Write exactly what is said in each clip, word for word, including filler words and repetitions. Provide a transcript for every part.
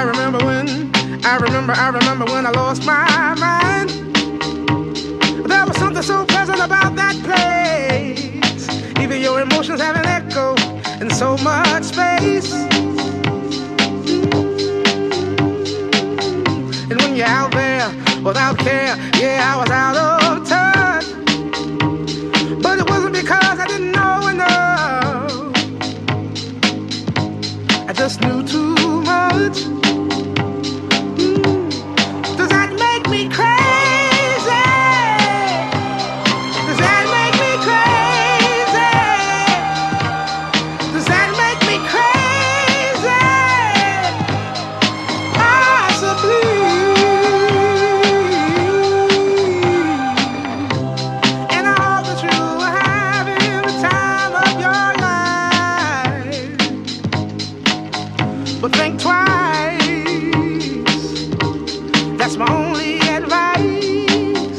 I remember when, I remember, I remember when I lost my mind. There was something so pleasant about that place. Even your emotions have an echo in so much space. And when you're out there without care, yeah, I was out of touch. But it wasn't because I didn't know enough. I just knew too much. Mm. Does that make me crazy? Does that make me crazy? Does that make me crazy? Possibly. And I hope that you are having the time of your life. But think twice. That's my only advice.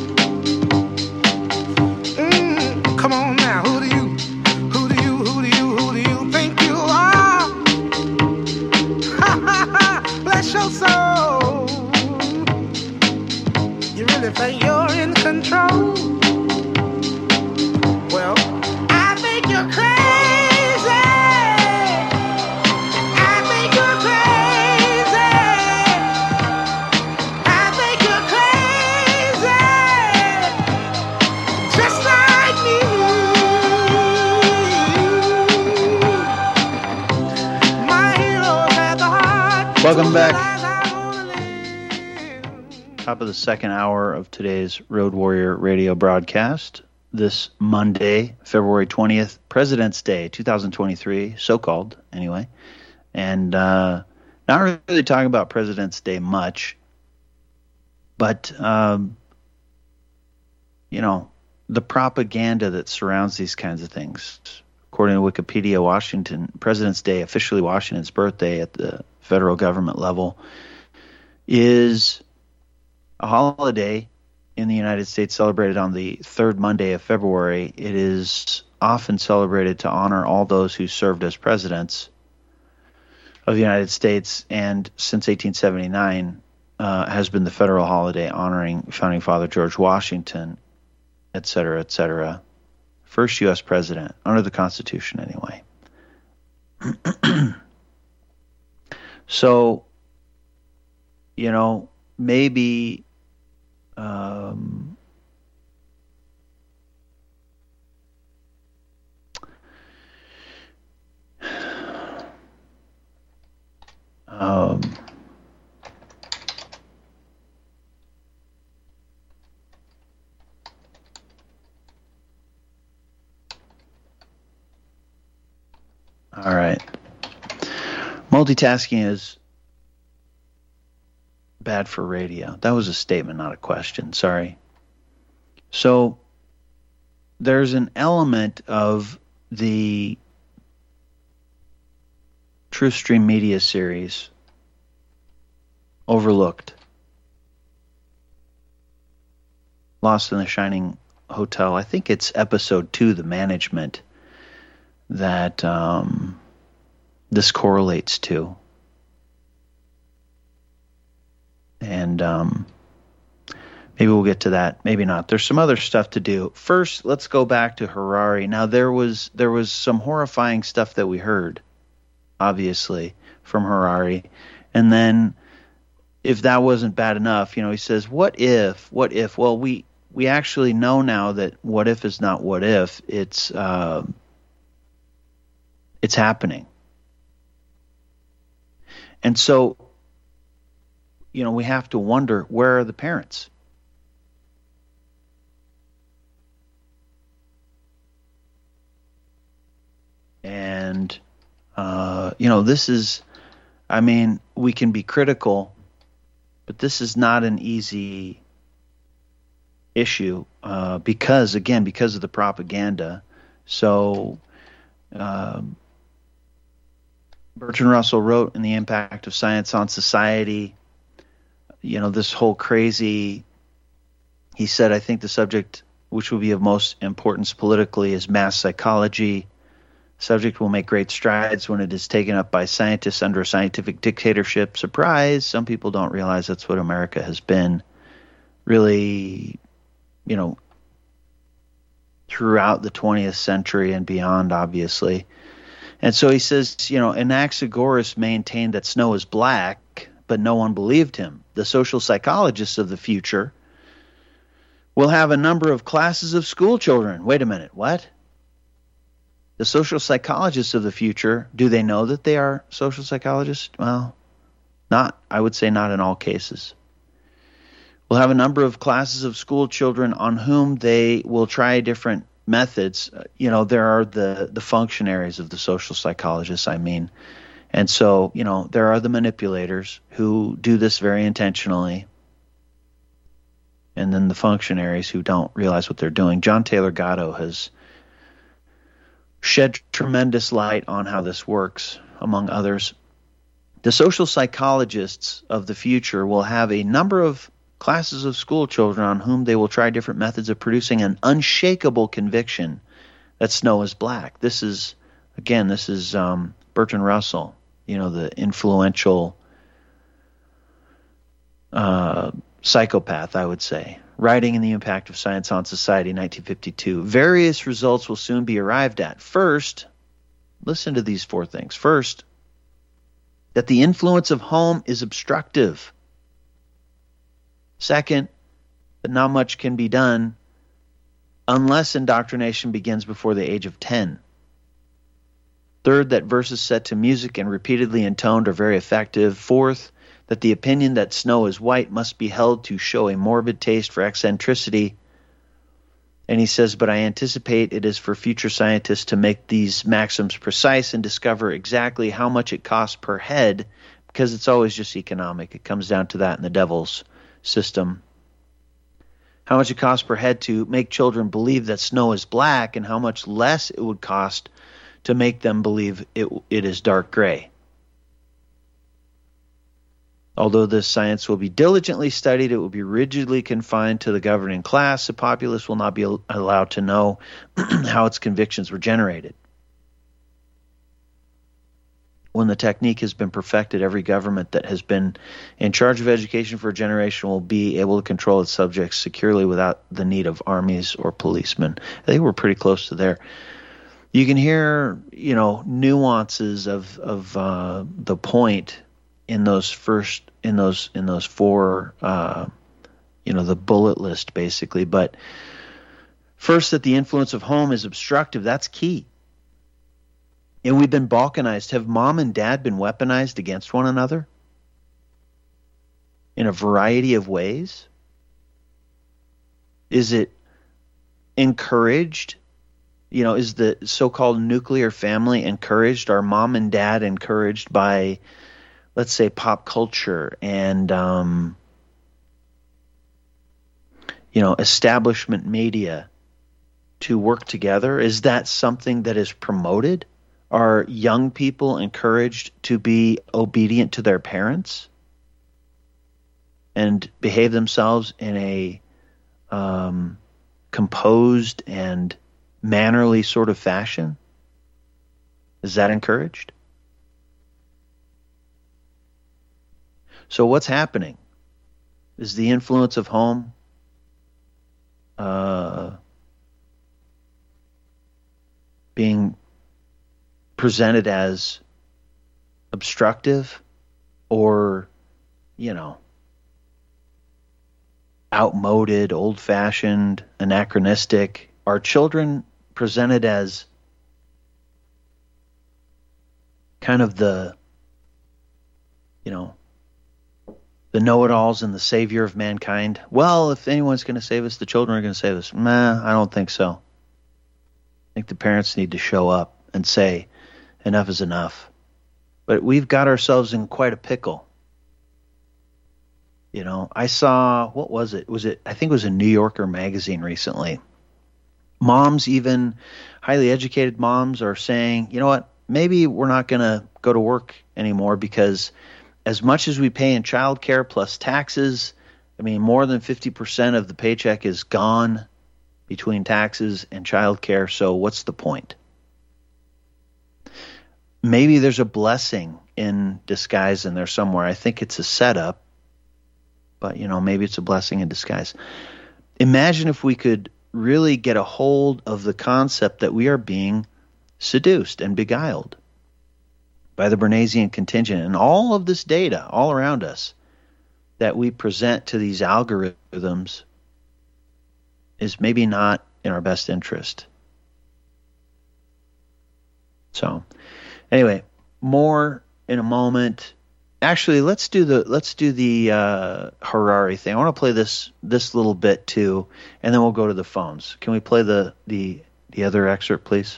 Mm, come on now, who do you, who do you, who do you, who do you think you are? Ha ha ha, bless your soul. You really think you're in control? Well, I think you're crazy. I think you're crazy. I think you're crazy. Just like me. My heroes had the heart. Welcome to back. realize I wanna live. Top of the second hour of today's Road Warrior radio broadcast. This Monday, February twentieth, President's Day, two thousand twenty-three, so-called, anyway. And uh, not really talking about President's Day much, but, um, you know, the propaganda that surrounds these kinds of things. According to Wikipedia, Washington, President's Day, officially Washington's birthday at the federal government level, is a holiday in the United States celebrated on the third Monday of February. It is often celebrated to honor all those who served as presidents of the United States, and since eighteen seventy-nine uh, has been the federal holiday honoring Founding Father George Washington, et cetera, et cetera. First U S president, under the Constitution anyway. So, you know, maybe um, um, all right. Multitasking is bad for radio. That was a statement, not a question. Sorry. So there's an element of the TruthStream Media series overlooked. Lost in the Shining Hotel. I think it's episode two, The Management, that um, this correlates to. And um, maybe we'll get to that. Maybe not. There's some other stuff to do. First, let's go back to Harari. Now, there was there was some horrifying stuff that we heard, obviously, from Harari. And then, if that wasn't bad enough, you know, he says, what if, what if? Well, we, we actually know now that what if is not what if. It's, uh, it's happening. And so, you know, we have to wonder, where are the parents? And, uh, you know, this is, I mean, we can be critical, but this is not an easy issue uh, because, again, because of the propaganda. So, um, Bertrand Russell wrote in The Impact of Science on Society, you know, this whole crazy, he said, I think the subject which will be of most importance politically is mass psychology, Subject will make great strides when it is taken up by scientists under a scientific dictatorship. Surprise! Some people don't realize that's what America has been really, you know, throughout the twentieth century and beyond, obviously. And so he says, you know, Anaxagoras maintained that snow is black, but no one believed him. The social psychologists of the future will have a number of classes of school children. Wait a minute, what? The social psychologists of the future, do they know that they are social psychologists? Well, not, I would say not in all cases. We'll have a number of classes of school children on whom they will try different methods. You know, there are the, the functionaries of the social psychologists, I mean. And so, you know, there are the manipulators who do this very intentionally. And then the functionaries who don't realize what they're doing. John Taylor Gatto has shed tremendous light on how this works, among others. The social psychologists of the future will have a number of classes of school children on whom they will try different methods of producing an unshakable conviction that snow is black. This is, again, this is um, Bertrand Russell, you know, the influential uh, psychopath, I would say, writing in The Impact of Science on Society, nineteen fifty-two. Various results will soon be arrived at. First, listen to these four things. First, that the influence of home is obstructive. Second, that not much can be done unless indoctrination begins before the age of ten. Third, that verses set to music and repeatedly intoned are very effective. Fourth, that the opinion that snow is white must be held to show a morbid taste for eccentricity. And he says, but I anticipate it is for future scientists to make these maxims precise and discover exactly how much it costs per head, because it's always just economic. It comes down to that in the devil's system. How much it costs per head to make children believe that snow is black, and how much less it would cost to make them believe it, it is dark gray. Although this science will be diligently studied, it will be rigidly confined to the governing class. The populace will not be allowed to know how its convictions were generated. When the technique has been perfected, every government that has been in charge of education for a generation will be able to control its subjects securely without the need of armies or policemen. I think we're pretty close to there. You can hear, you know, nuances of of uh, the point in those first in those in those four, uh, you know, the bullet list basically. But first, that the influence of home is obstructive. That's key. And we've been balkanized. Have mom and dad been weaponized against one another in a variety of ways? Is it encouraged? You know, is the so-called nuclear family encouraged? Are mom and dad encouraged by, let's say, pop culture and, um, you know, establishment media to work together? Is that something that is promoted? Are young people encouraged to be obedient to their parents and behave themselves in a um, composed and mannerly sort of fashion? Is that encouraged? So what's happening? Is the influence of home uh, being presented as obstructive or, you know, outmoded, old-fashioned, anachronistic? Are children presented as kind of the, you know, the know-it-alls and the savior of mankind? Well, if anyone's going to save us, the children are going to save us. Nah, I don't think so. I think the parents need to show up and say, enough is enough. But we've got ourselves in quite a pickle. You know, I saw, what was it? Was it, I think it was a New Yorker magazine recently. Moms, even highly educated moms, are saying, you know what, maybe we're not going to go to work anymore because as much as we pay in child care plus taxes, I mean, more than fifty percent of the paycheck is gone between taxes and child care, so what's the point? maybe there's a blessing in disguise in there somewhere. I think it's a setup, but, you know, maybe it's a blessing in disguise. Imagine if we could really get a hold of the concept that we are being seduced and beguiled by the Bernaysian contingent, and all of this data all around us that we present to these algorithms is maybe not in our best interest. So, anyway, more in a moment. Actually, let's do the let's do the uh, Harari thing. I want to play this this little bit too, and then we'll go to the phones. Can we play the the the other excerpt, please?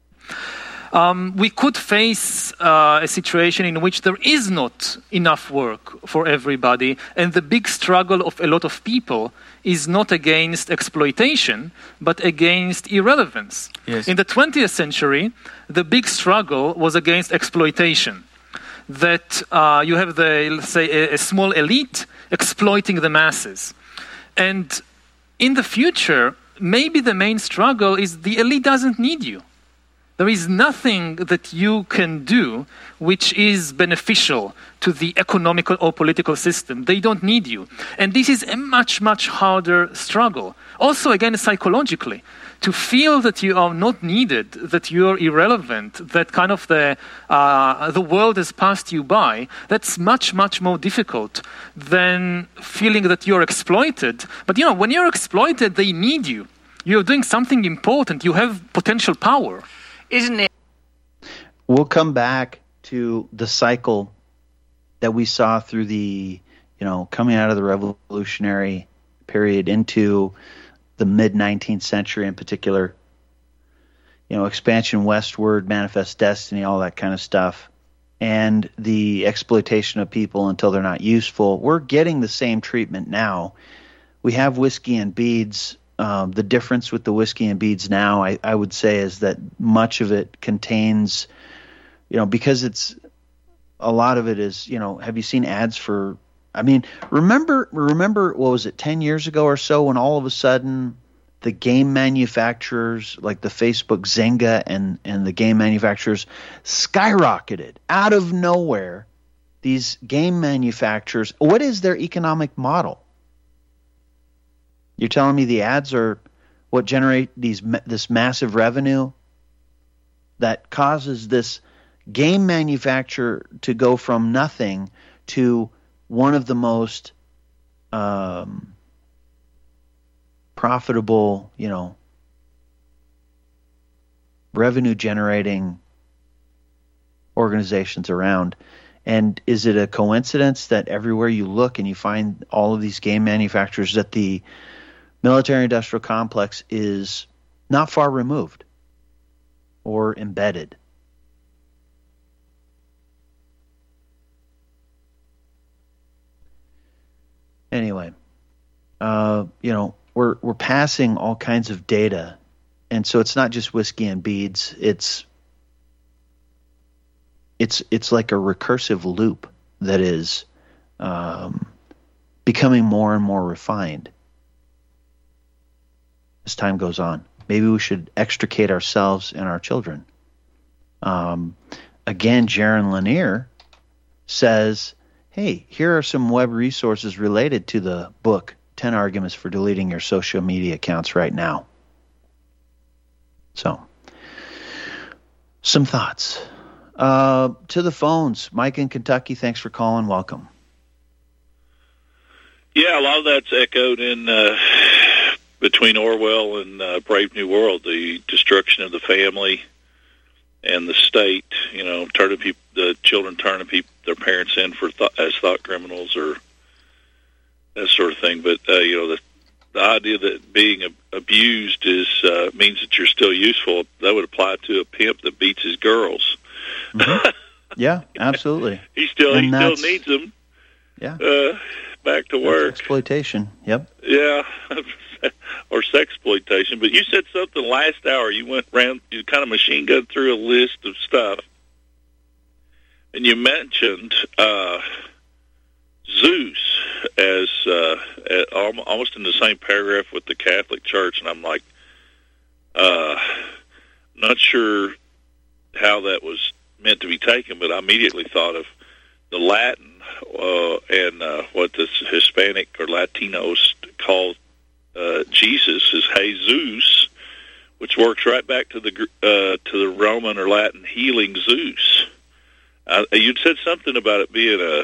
Um, we could face uh, a situation in which there is not enough work for everybody, and the big struggle of a lot of people is not against exploitation, but against irrelevance. Yes. In the twentieth century, the big struggle was against exploitation. That uh, you have the, let's say, a, a small elite exploiting the masses. And in the future, maybe the main struggle is the elite doesn't need you. There is nothing that you can do which is beneficial to the economical or political system. They don't need you. And this is a much, much harder struggle. Also, again, psychologically, to feel that you are not needed, that you are irrelevant, that kind of the uh, the world has passed you by, that's much, much more difficult than feeling that you're exploited. But, you know, when you're exploited, they need you. You're doing something important. You have potential power. Isn't it? We'll come back to the cycle that we saw through the, you know, coming out of the revolutionary period into the mid-nineteenth century in particular, you know, expansion westward, manifest destiny, all that kind of stuff, and the exploitation of people until they're not useful. We're getting the same treatment now. We have whiskey and beads. Um, the difference with the whiskey and beads now, I, I would say, is that much of it contains, you know, because it's, a lot of it is, you know, have you seen ads for, I mean, remember, remember, what was it, ten years ago or so, when all of a sudden the game manufacturers, like the Facebook Zynga and, and the game manufacturers, skyrocketed out of nowhere. These game manufacturers, what is their economic model? You're telling me the ads are what generate these this massive revenue that causes this game manufacturer to go from nothing to one of the most um, profitable, you know, revenue-generating organizations around. And is it a coincidence that everywhere you look and you find all of these game manufacturers, that the military-industrial complex is not far removed or embedded? Anyway, uh, you know, we're we're passing all kinds of data, and so it's not just whiskey and beads. It's it's it's like a recursive loop that is um, becoming more and more refined as time goes on. Maybe we should extricate ourselves and our children. Um, again, Jaron Lanier says, hey, here are some web resources related to the book, ten Arguments for Deleting Your Social Media Accounts Right Now. So, some thoughts. Uh, to the phones. Mike in Kentucky, thanks for calling. Welcome. Yeah, a lot of that's echoed in uh, between Orwell and uh, Brave New World, the destruction of the family and the state, you know, turning people, the children turning people, their parents in for th- as thought criminals or that sort of thing. But uh, you know, the, the idea that being ab- abused is uh, means that you're still useful, that would apply to a pimp that beats his girls. Mm-hmm. Yeah, absolutely. he still and he still needs them. Yeah. Uh, back to that's work. Exploitation. Yep. Yeah. Or sexploitation. But you said something last hour. You went around, you kind of machine gunned through a list of stuff, and you mentioned uh, Zeus as uh, at, almost in the same paragraph with the Catholic Church, and I'm like, uh, not sure how that was meant to be taken, but I immediately thought of the Latin uh, and uh, what the Hispanic or Latinos call uh, Jesus is Jesus, which works right back to the uh, to the Roman or Latin healing Zeus. Uh, you'd said something about it being a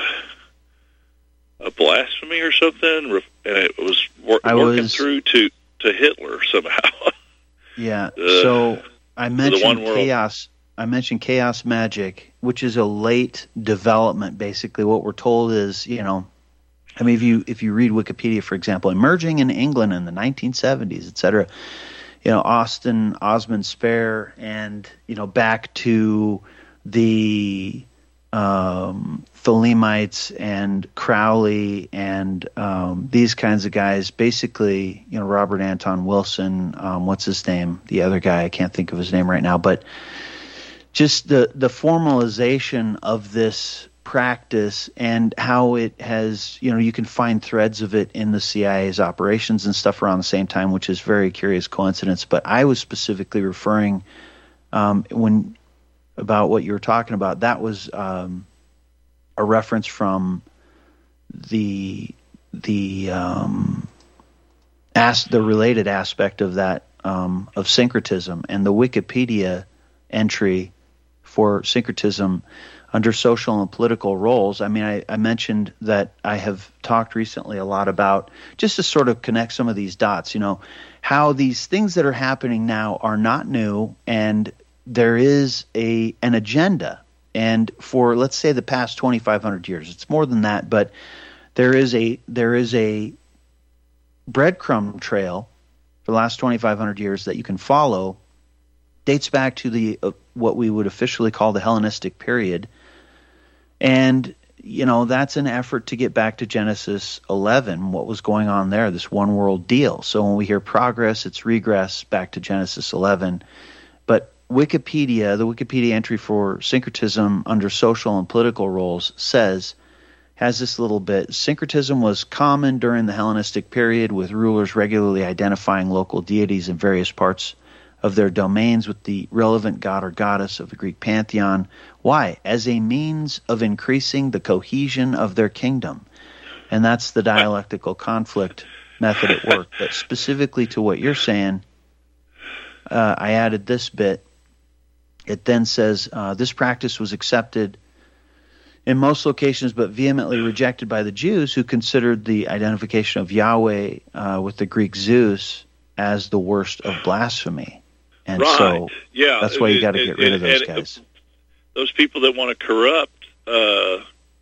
a blasphemy or something, and it was wor- working was, through to, to Hitler somehow. Yeah. Uh, so I mentioned chaos. I mentioned chaos magic, which is a late development. Basically, what we're told is, you know, I mean, if you if you read Wikipedia, for example, emerging in England in the nineteen seventies, et cetera, you know, Austin Osman Spare, and you know, back to the um, Thelemites and Crowley and um, these kinds of guys. Basically, you know, Robert Anton Wilson. Um, what's his name? The other guy, I can't think of his name right now, but just the the formalization of this practice and how it has, you know, you can find threads of it in the C I A's operations and stuff around the same time, which is very curious coincidence. But I was specifically referring um, when about what you were talking about. That was um, a reference from the the um, as the related aspect of that um, of syncretism, and the Wikipedia entry for syncretism under social and political roles. I mean, I, I mentioned that I have talked recently a lot about, just to sort of connect some of these dots, you know, how these things that are happening now are not new, and there is a an agenda. And for, let's say, the past twenty-five hundred years, it's more than that, but there is a there is a breadcrumb trail for the last twenty-five hundred years that you can follow. Dates back to the uh, what we would officially call the Hellenistic period. And, you know, that's an effort to get back to Genesis eleven, what was going on there, this one world deal. So when we hear progress, it's regress back to Genesis eleven. But Wikipedia, the Wikipedia entry for syncretism under social and political roles says, has this little bit, syncretism was common during the Hellenistic period, with rulers regularly identifying local deities in various parts of their domains with the relevant god or goddess of the Greek pantheon. Why? As a means of increasing the cohesion of their kingdom. And that's the dialectical conflict method at work. But specifically to what you're saying, uh, I added this bit. It then says, uh, this practice was accepted in most locations but vehemently rejected by the Jews, who considered the identification of Yahweh uh, with the Greek Zeus as the worst of blasphemy. And right. so yeah. that's why you got to get rid of those and, guys. Those people that want to corrupt uh,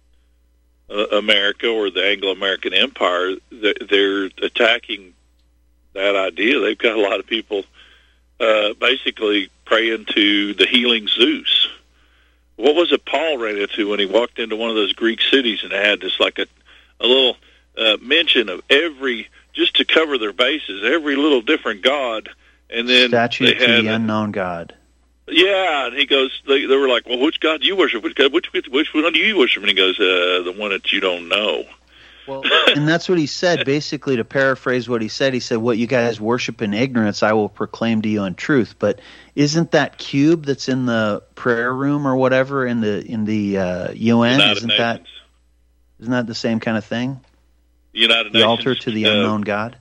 uh, America or the Anglo-American Empire, they're attacking that idea. They've got a lot of people uh, basically praying to the healing Zeus. What was it Paul ran into when he walked into one of those Greek cities and had this like a, a little uh, mention of every, just to cover their bases, every little different god. And then statue they to had, the unknown God. Yeah, and he goes. They, they were like, "Well, which God do you worship? Which God? Which which one do you worship?" And he goes, uh, "The one that you don't know." Well, and that's what he said. Basically, to paraphrase what he said, he said, "What you guys worship in ignorance, I will proclaim to you in truth." But isn't that cube that's in the prayer room or whatever in the in the uh, U N? United isn't Nations. that isn't that the same kind of thing? United the Nations, altar to the uh, unknown God.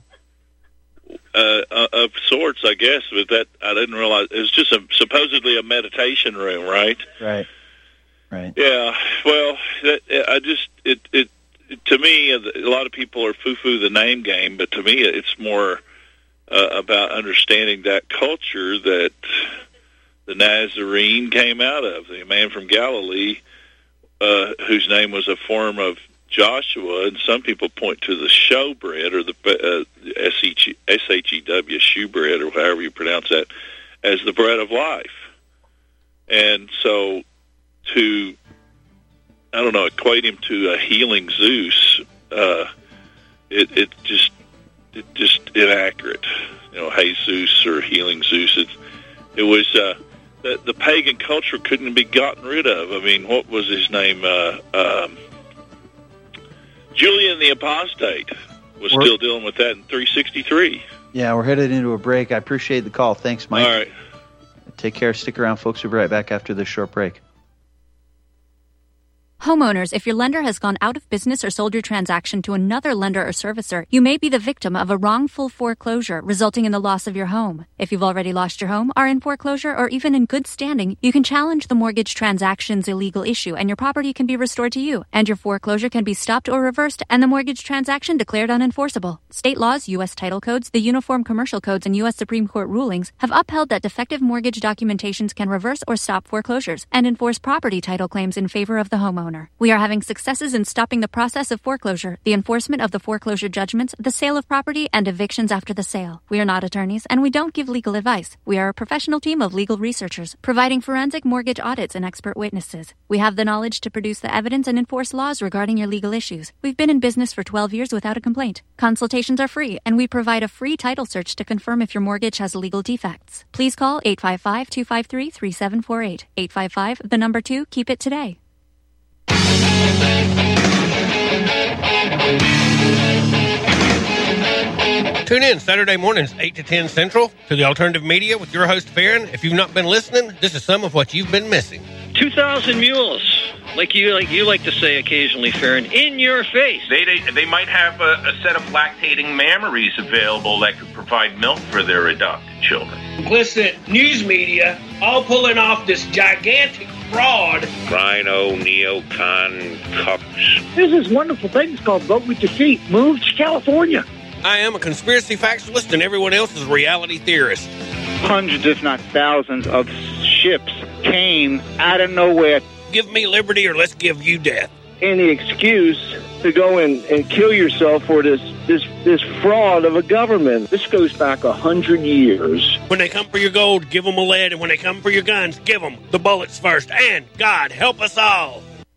Uh, of sorts, I guess, but that I didn't realize it was just a, supposedly a meditation room, right? Right, right. Yeah. Well, that, I just it, it it to me, a lot of people are foo-foo the name game, but to me, it's more uh, about understanding that culture that the Nazarene came out of, the man from Galilee, uh, whose name was a form of Joshua, and some people point to the showbread, or the uh, S H E W, shewbread, or however you pronounce that, as the bread of life. And so to, I don't know, equate him to a healing Zeus, uh, it, it just it just inaccurate. You know, Jesus or healing Zeus. It, it was uh, the, the pagan culture couldn't be gotten rid of. I mean, what was his name? Uh, um, Julian the Apostate was we're, still dealing with that in three sixty-three. Yeah, we're headed into a break. I appreciate the call. Thanks, Mike. All right. Take care. Stick around, folks. We'll be right back after this short break. Homeowners, if your lender has gone out of business or sold your transaction to another lender or servicer, you may be the victim of a wrongful foreclosure, resulting in the loss of your home. If you've already lost your home, are in foreclosure, or even in good standing, you can challenge the mortgage transaction's illegal issue, and your property can be restored to you, and your foreclosure can be stopped or reversed, and the mortgage transaction declared unenforceable. State laws, U S title codes, the Uniform Commercial Codes, and U S Supreme Court rulings have upheld that defective mortgage documentations can reverse or stop foreclosures and enforce property title claims in favor of the homeowner. We are having successes in stopping the process of foreclosure, the enforcement of the foreclosure judgments, the sale of property, and evictions after the sale. We are not attorneys, and we don't give legal advice. We are a professional team of legal researchers, providing forensic mortgage audits and expert witnesses. We have the knowledge to produce the evidence and enforce laws regarding your legal issues. We've been in business for twelve years without a complaint. Consultations are free, and we provide a free title search to confirm if your mortgage has legal defects. Please call eight five five, two five three, three seven four eight. eight five five, the number two, keep it today. Tune in Saturday mornings, eight to ten Central, to the Alternative Media with your host, Farron. If you've not been listening, this is some of what you've been missing. two thousand mules, like you like you like to say occasionally, Farron, in your face. They they, they might have a, a set of lactating mammaries available that could provide milk for their adopted children. Complicit news media all pulling off this gigantic fraud. Rhino, neocon, cucks. There's this wonderful thing called Vote with Your Feet. Move to California. I am a conspiracy factualist, and everyone else is a reality theorist. Hundreds, if not thousands, of ships came out of nowhere. Give me liberty or let's give you death. Any excuse to go and, and kill yourself for this, this this fraud of a government. This goes back a hundred years. When they come for your gold, give them a lead, and when they come for your guns, give them the bullets first. And God help us all.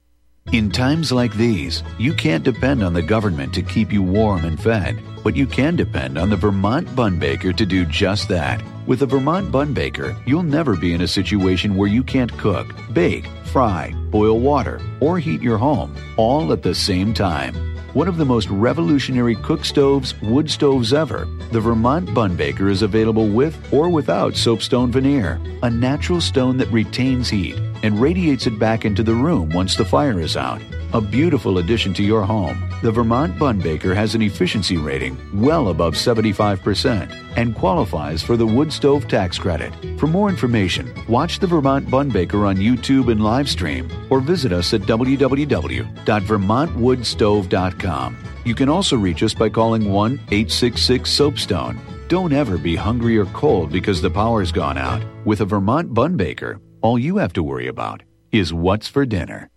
In times like these, you can't depend on the government to keep you warm and fed, but you can depend on the Vermont Bun Baker to do just that. With the Vermont Bun Baker, you'll never be in a situation where you can't cook, bake, fry, boil water, or heat your home, all at the same time. One of the most revolutionary cook stoves, wood stoves ever, the Vermont Bun Baker is available with or without soapstone veneer, a natural stone that retains heat and radiates it back into the room once the fire is out. A beautiful addition to your home, the Vermont Bun Baker has an efficiency rating well above seventy-five percent and qualifies for the wood stove tax credit. For more information, watch the Vermont Bun Baker on YouTube and live stream, or visit us at w w w dot vermont wood stove dot com. You can also reach us by calling one eight six six soapstone. Don't ever be hungry or cold because the power's gone out. With a Vermont Bun Baker, all you have to worry about is what's for dinner.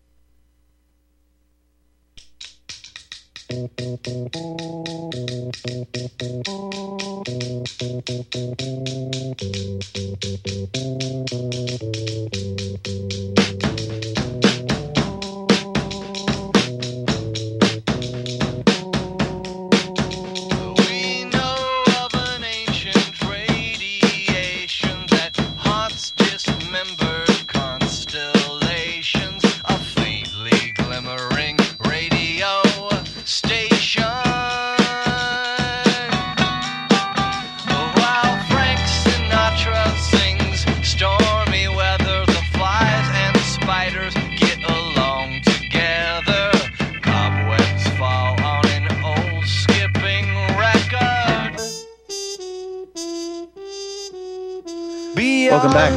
Welcome back.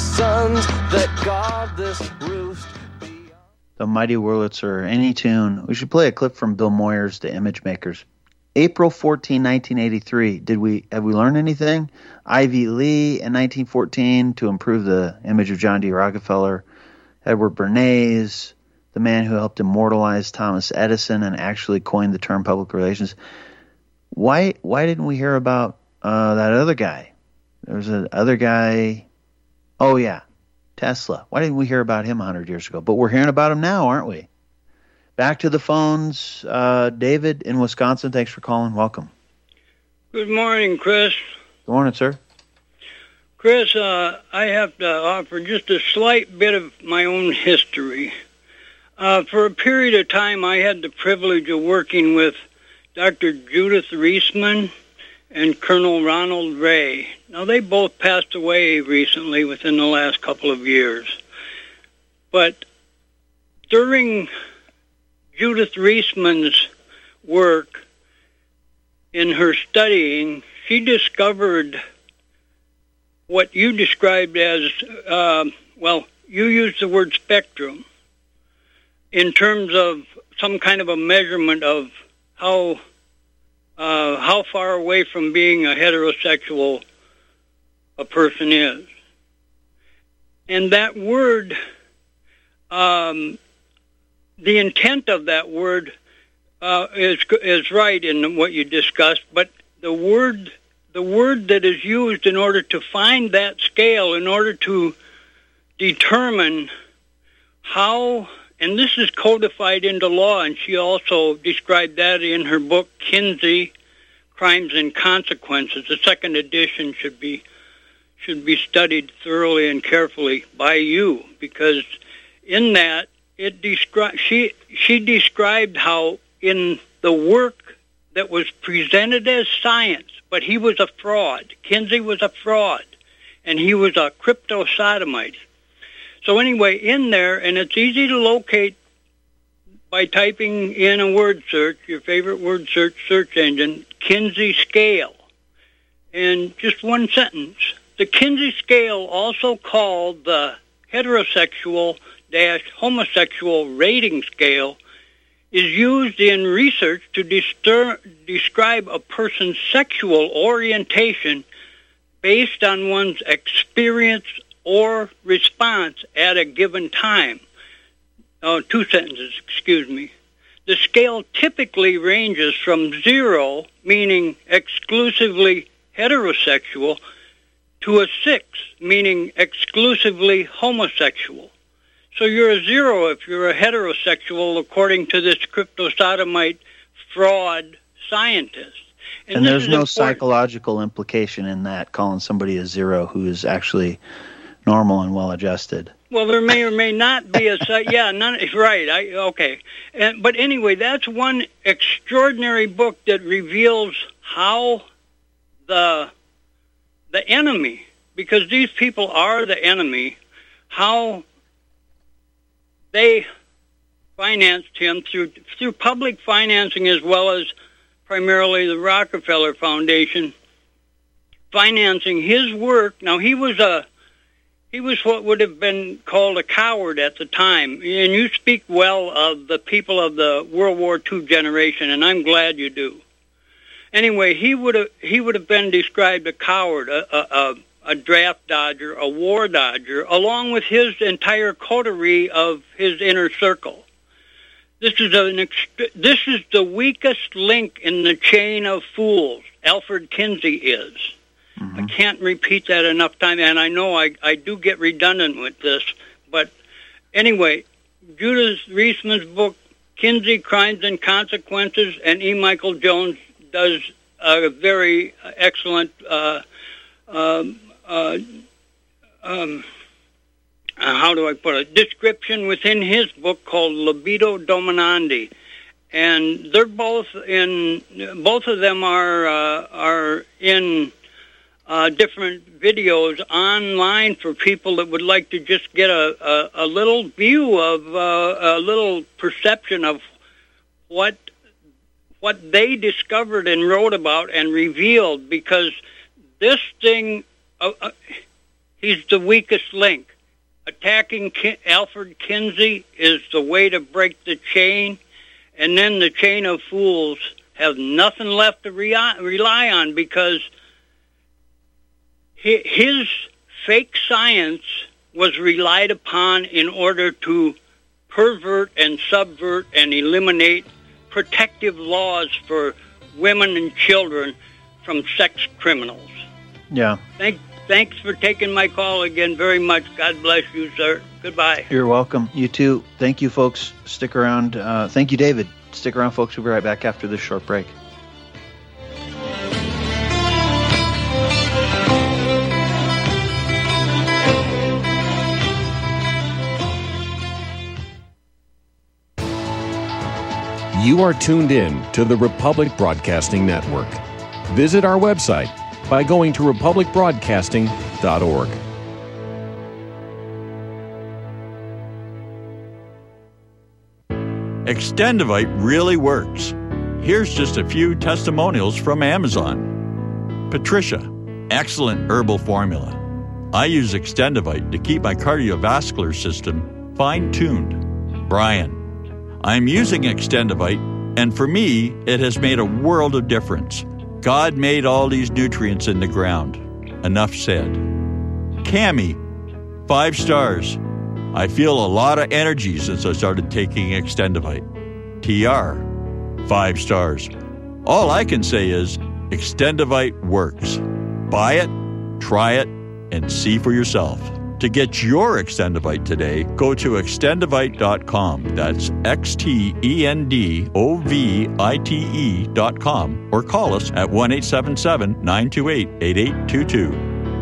The Mighty Wurlitzer, any tune. We should play a clip from Bill Moyers, The Image Makers. April fourteenth, nineteen eighty-three. Did we have we learned anything? Ivy Lee in nineteen fourteen to improve the image of John D. Rockefeller. Edward Bernays, the man who helped immortalize Thomas Edison and actually coined the term public relations. Why why didn't we hear about uh, that other guy? There was another guy. Oh, yeah, Tesla. Why didn't we hear about him one hundred years ago? But we're hearing about him now, aren't we? Back to the phones. Uh, David in Wisconsin, thanks for calling. Welcome. Good morning, Chris. Good morning, sir. Chris, uh, I have to offer just a slight bit of my own history. Uh, for a period of time, I had the privilege of working with Doctor Judith Reisman and Colonel Ronald Ray. Now, they both passed away recently within the last couple of years. But during Judith Reisman's work in her studying, she discovered what you described as, uh, well, you used the word spectrum in terms of some kind of a measurement of how uh, how far away from being a heterosexual a person is. And that word, um, the intent of that word uh, is is right in what you discussed, but the word the word that is used in order to find that scale, in order to determine how, and this is codified into law, and she also described that in her book, Kinsey, Crimes and Consequences. The second edition should be should be studied thoroughly and carefully by you, because in that it descri- she she described how in the work that was presented as science, but he was a fraud. Kinsey was a fraud, and he was a crypto-sodomite. So anyway, in there, and it's easy to locate by typing in a word search, your favorite word search search engine, Kinsey scale, and just one sentence. The Kinsey scale, also called the heterosexual-homosexual rating scale, is used in research to distur- describe a person's sexual orientation based on one's experience or response at a given time. Oh, two sentences, excuse me. The scale typically ranges from zero, meaning exclusively heterosexual, to a six, meaning exclusively homosexual. So you're a zero if you're a heterosexual, according to this crypto-sodomite fraud scientist. And, and there's no important. psychological implication in that, calling somebody a zero who is actually normal and well-adjusted. Well, there may or may not be a... yeah, none, right, I, okay. And, but anyway, that's one extraordinary book that reveals how the the enemy, because these people are the enemy, how they financed him through through public financing, as well as primarily the Rockefeller Foundation, financing his work. Now, he was a he was what would have been called a coward at the time, and you speak well of the people of the World War Two generation, and I'm glad you do. Anyway, he would have he would have been described a coward, a, a, a draft dodger, a war dodger, along with his entire coterie of his inner circle. This is an ext- this is the weakest link in the chain of fools. Alfred Kinsey is. Mm-hmm. I can't repeat that enough times, and I know I, I do get redundant with this, but anyway, Judith Reisman's book, Kinsey, Crimes and Consequences, and E. Michael Jones does a very excellent uh, um, uh, um, uh, how do I put it, description within his book called Libido Dominandi. And they're both in, both of them are, uh, are in uh, different videos online for people that would like to just get a, a, a little view of, uh, a little perception of what what they discovered and wrote about and revealed, because this thing, uh, uh, he's the weakest link. Attacking Ki- Alfred Kinsey is the way to break the chain, and then the chain of fools have nothing left to re- rely on, because hi- his fake science was relied upon in order to pervert and subvert and eliminate protective laws for women and children from sex criminals. Yeah. Thank, thanks for taking my call again very much. God bless you, sir. Goodbye. You're welcome. You too. Thank you, folks. Stick around. Uh, thank you, David. Stick around, folks. We'll be right back after this short break. You are tuned in to the Republic Broadcasting Network. Visit our website by going to republic broadcasting dot org. Extendivite really works. Here's just a few testimonials from Amazon. Patricia, excellent herbal formula. I use Extendivite to keep my cardiovascular system fine-tuned. Brian, I'm using Extendivite, and for me, it has made a world of difference. God made all these nutrients in the ground. Enough said. Cammie, five stars. I feel a lot of energy since I started taking Extendivite. T R, five stars. All I can say is Extendivite works. Buy it, try it, and see for yourself. To get your Extendivite today, go to extendivite dot com. That's X T E N D O V I T E dot com. Or call us at one eight seven seven, nine two eight, eight eight two two.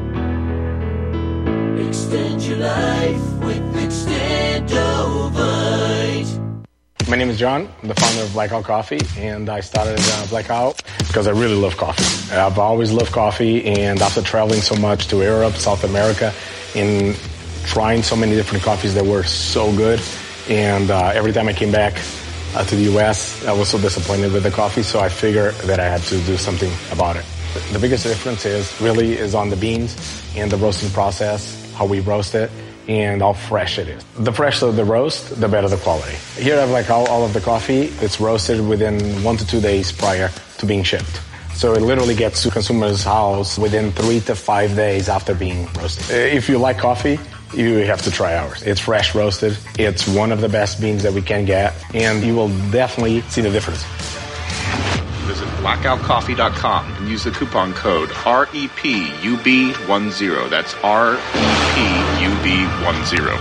Extend your life with Extendovite. My name is John. I'm the founder of Blackout Coffee, and I started uh, Blackout because I really love coffee. I've always loved coffee, and after traveling so much to Europe, South America, and trying so many different coffees that were so good, and uh, every time I came back uh, to the U S, I was so disappointed with the coffee, so I figured that I had to do something about it. The biggest difference is really is on the beans and the roasting process, how we roast it, and how fresh it is. The fresher the roast, the better the quality. Here I have like all, all of the coffee. It's roasted within one to two days prior to being shipped. So it literally gets to consumers' house within three to five days after being roasted. If you like coffee, you have to try ours. It's fresh roasted. It's one of the best beans that we can get, and you will definitely see the difference. Visit blackout coffee dot com and use the coupon code R E P U B ten. That's R E P U B ten.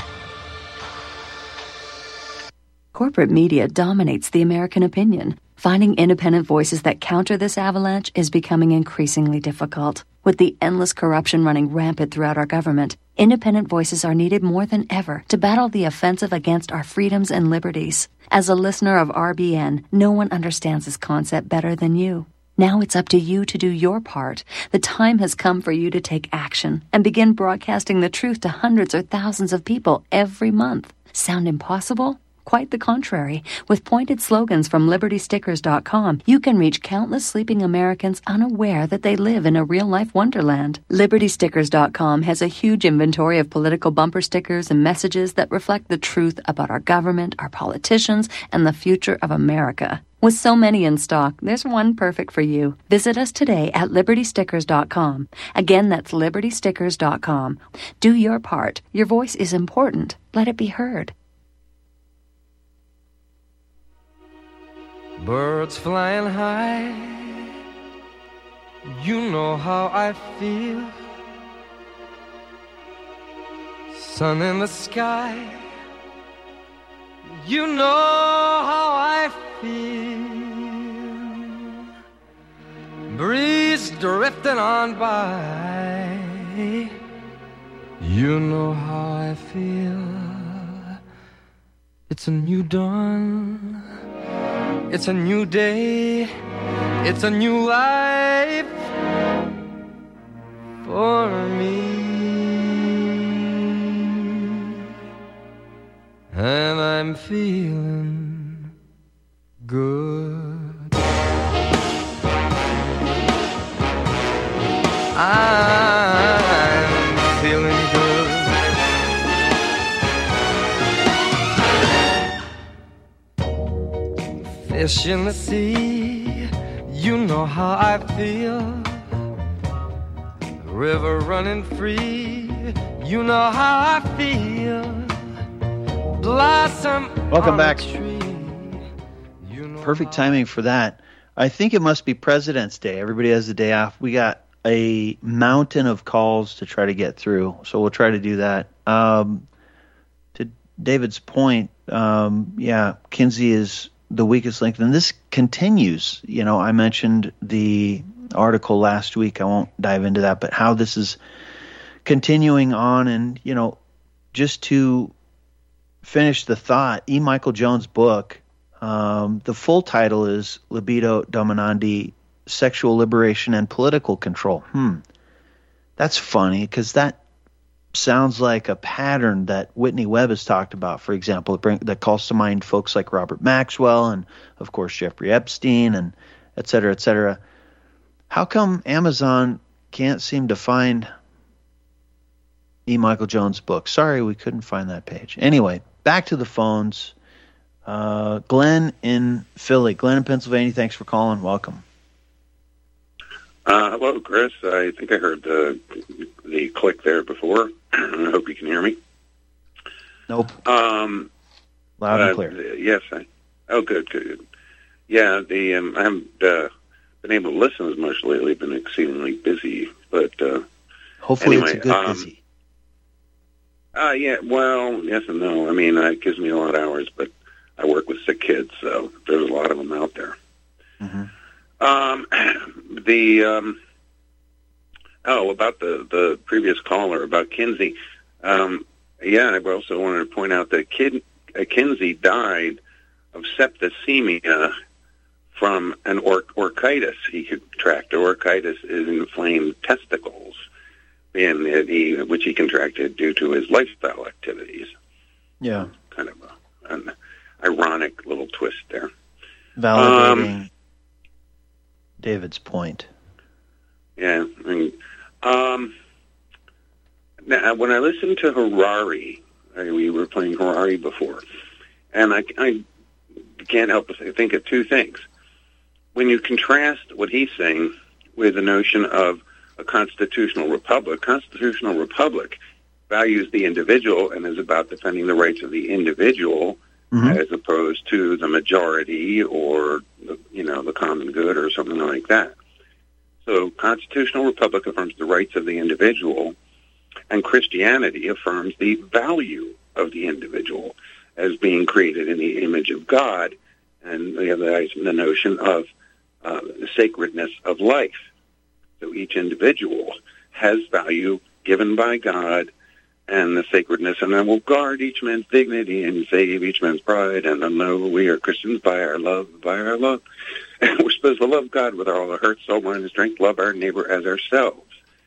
Corporate media dominates the American opinion. Finding independent voices that counter this avalanche is becoming increasingly difficult. With the endless corruption running rampant throughout our government, independent voices are needed more than ever to battle the offensive against our freedoms and liberties. As a listener of R B N, no one understands this concept better than you. Now it's up to you to do your part. The time has come for you to take action and begin broadcasting the truth to hundreds or thousands of people every month. Sound impossible? Quite the contrary. With pointed slogans from liberty stickers dot com, you can reach countless sleeping Americans unaware that they live in a real-life wonderland. liberty stickers dot com has a huge inventory of political bumper stickers and messages that reflect the truth about our government, our politicians, and the future of America. With so many in stock, there's one perfect for you. Visit us today at liberty stickers dot com. Again, that's liberty stickers dot com. Do your part. Your voice is important. Let it be heard. Birds flying high, you know how I feel. Sun in the sky, you know how I feel. Breeze drifting on by, you know how I feel. It's a new dawn, it's a new day, it's a new life for me, and I'm feeling good. I'm feeling good. Fish in the sea, you know how I feel. River running free, you know how I feel. Blossom. Welcome back. Perfect timing for that. I think it must be President's Day. Everybody has the day off. We got a mountain of calls to try to get through, so we'll try to do that. Um, to David's point, um, yeah, Kinsey is the weakest link, and this continues. You know, I mentioned the article last week. I won't dive into that, but how this is continuing on, and you know, just to finish the thought, E. Michael Jones' book, um, the full title is Libido Dominandi, Sexual Liberation and Political Control. Hmm. That's funny, because that sounds like a pattern that Whitney Webb has talked about, for example, that calls to mind folks like Robert Maxwell and, of course, Jeffrey Epstein and et cetera, et cetera. How come Amazon can't seem to find E. Michael Jones' book? Sorry, we couldn't find that page. Anyway, back to the phones. Uh, Glenn in Philly. Glenn in Pennsylvania, thanks for calling. Welcome. Uh, hello, Chris. I think I heard the the click there before. I hope you can hear me. Nope. Um, Loud and uh, clear. Yes. I, oh, good, good, good. Yeah, the um, I haven't uh, been able to listen as much lately. I've been exceedingly busy, but uh, hopefully anyway, it's a good um, busy. Uh, yeah, well, yes and no. I mean, uh, it gives me a lot of hours, but I work with sick kids, so there's a lot of them out there. Mm-hmm. Um, the, um, oh, about the, the previous caller, about Kinsey. Um, yeah, I also wanted to point out that Kid, uh, Kinsey died of septicemia from an or- orchitis he contracted. Orchitis is inflamed testicles, and it, he, which he contracted due to his lifestyle activities. Yeah. Kind of a, an ironic little twist there. Validating um, David's point. Yeah. I mean, um, now, when I listened to Harari, I, we were playing Harari before, and I, I can't help but think of two things. When you contrast what he's saying with the notion of a constitutional republic, constitutional republic values the individual and is about defending the rights of the individual, mm-hmm. as opposed to the majority or the, you know, the common good or something like that. So constitutional republic affirms the rights of the individual, and Christianity affirms the value of the individual as being created in the image of God, and we have the, the notion of uh, the sacredness of life. So each individual has value given by God and the sacredness, and I will guard each man's dignity and save each man's pride, and I know we are Christians by our love, by our love. And we're supposed to love God with all our heart, soul, mind, and strength, love our neighbor as ourselves.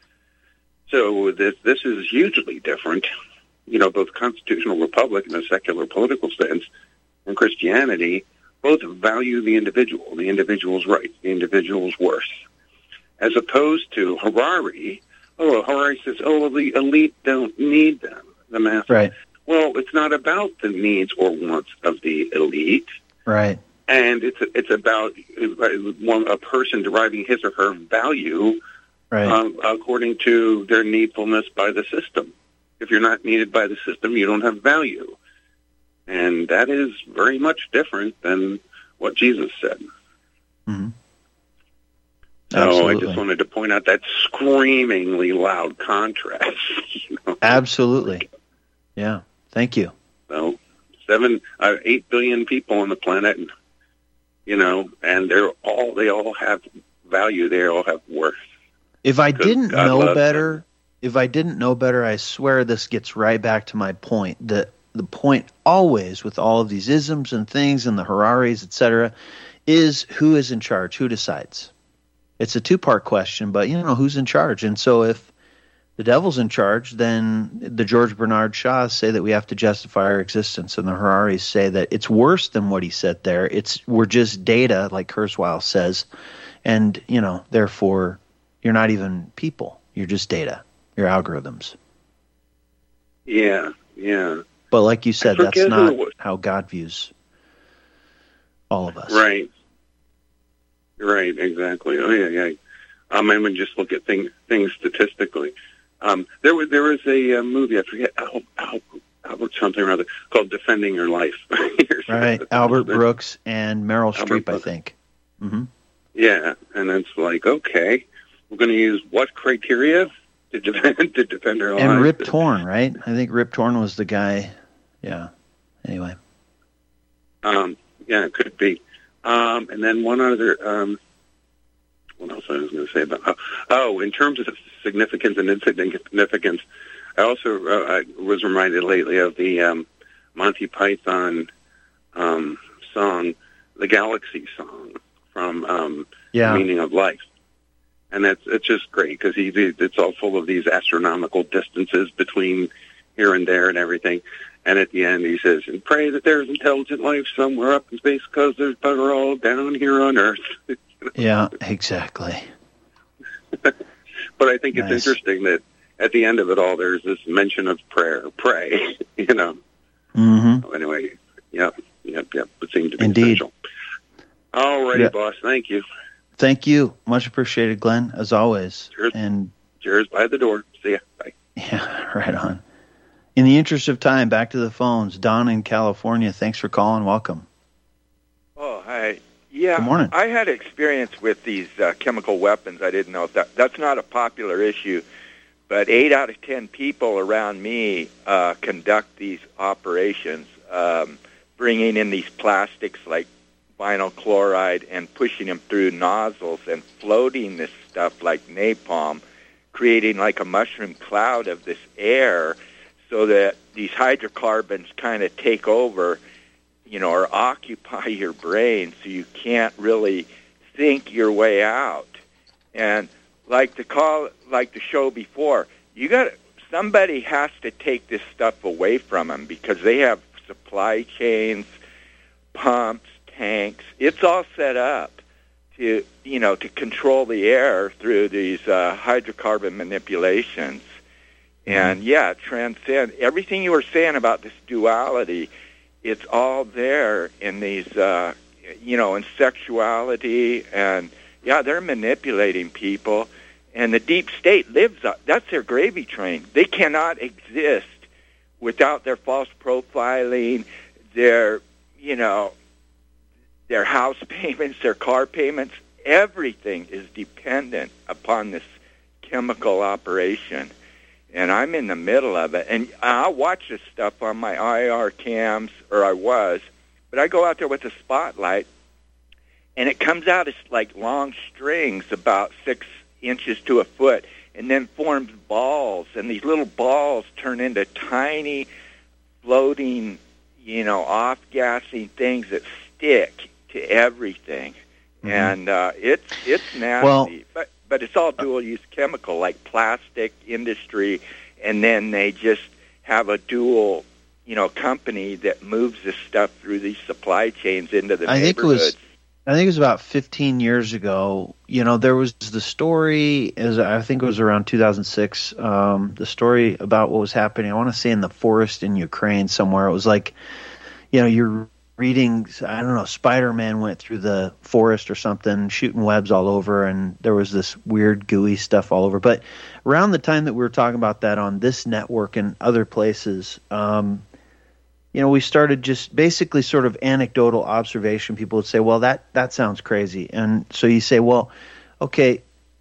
So this this is hugely different. You know, both constitutional republic and a secular political stance and Christianity both value the individual, the individual's rights, the individual's worth. As opposed to Harari, oh, Harari says, oh, the elite don't need them, the masses. Right. Well, it's not about the needs or wants of the elite. Right. And it's it's about one, a person deriving his or her value right. um, according to their needfulness by the system. If you're not needed by the system, you don't have value. And that is very much different than what Jesus said. Mm-hmm. So I just wanted to point out that screamingly loud contrast. You know? Absolutely. Yeah. Thank you. So seven, uh, eight billion people on the planet, and, you know, and they're all they all have value. They all have worth. If I didn't God know loves better, them. if I didn't know better, I swear this gets right back to my point. The the point always with all of these isms and things and the Hararis, et cetera, is who is in charge, who decides. It's a two-part question, but, you know, who's in charge? And so if the devil's in charge, then the George Bernard Shaws say that we have to justify our existence, and the Hararis say that it's worse than what he said there. It's we're just data, like Kurzweil says, and, you know, therefore you're not even people. You're just data. You're algorithms. Yeah, yeah. But like you said, that's who not it was. how God views all of us. Right. Right, exactly. Oh, yeah, yeah. Um, I mean, just look at things, things statistically. Um, there was there was a uh, movie, I forget, Al, Al, Albert something or other, called Defending Your Life. Right, Albert Brooks and Meryl Albert Streep, Brooks. I think. Mm-hmm. Yeah, and it's like, okay, we're going to use what criteria to defend, to defend our lives? And Rip Torn, right? I think Rip Torn was the guy. Yeah. Anyway. Um, yeah, it could be. Um, and then one other, um, what else I was going to say about, oh, oh, in terms of significance and insignificance, I also uh, I was reminded lately of the um, Monty Python um, song, the Galaxy song from um, Yeah. Meaning of Life. And it's it's just great because he it's all full of these astronomical distances between here and there and everything. And at the end, he says, "And pray that there's intelligent life somewhere up in space because there's bugger all down here on Earth." Yeah, exactly. But I think it's Nice. interesting that at the end of it all, there's this mention of prayer. Pray, you know. Mm-hmm. Anyway, yep, yep, yep. It seemed to be Indeed. essential. All righty, Yeah. boss. Thank you. Thank you. Much appreciated, Glenn, as always. Cheers. And Cheers by the door. See ya. Bye. yeah, right on. In the interest of time, back to the phones. Don in California, thanks for calling. Welcome. Oh, hi. Yeah, Good morning. I had experience with these uh, chemical weapons. I didn't know if that that's not a popular issue, but eight out of ten people around me uh, conduct these operations, um, bringing in these plastics like vinyl chloride and pushing them through nozzles and floating this stuff like napalm, creating like a mushroom cloud of this air so that these hydrocarbons kind of take over, you know, or occupy your brain so you can't really think your way out. And like the call, like the show before, you got somebody has to take this stuff away from them because they have supply chains, pumps, tanks. It's all set up to, you know, to control the air through these uh, hydrocarbon manipulations. And yeah, transcend everything you were saying about this duality. It's all there in these, uh, you know, in sexuality, and yeah, they're manipulating people. And the deep state lives up. That's their gravy train. They cannot exist without their false profiling, their, you know, their house payments, their car payments. Everything is dependent upon this chemical operation. And I'm in the middle of it. And I'll watch this stuff on my I R cams, or I was, but I go out there with a spotlight, and it comes out as like long strings about six inches to a foot, and then forms balls, and these little balls turn into tiny floating, you know, off-gassing things that stick to everything. Mm-hmm. And uh, it's it's nasty. Well, but but it's all dual-use chemical, like plastic industry, and then they just have a dual, you know, company that moves this stuff through these supply chains into the I think it neighborhoods. was I think it was about fifteen years ago. You know, there was the story, as I think it was around two thousand six, um, the story about what was happening, I want to say in the forest in Ukraine somewhere. It was like, you know, you're reading, I don't know, Spider-Man went through the forest or something, shooting webs all over, and there was this weird gooey stuff all over. But around the time that we were talking about that on this network and other places, um, you know, we started just basically sort of anecdotal observation. People would say, well, that, that sounds crazy. And so you say, well, okay,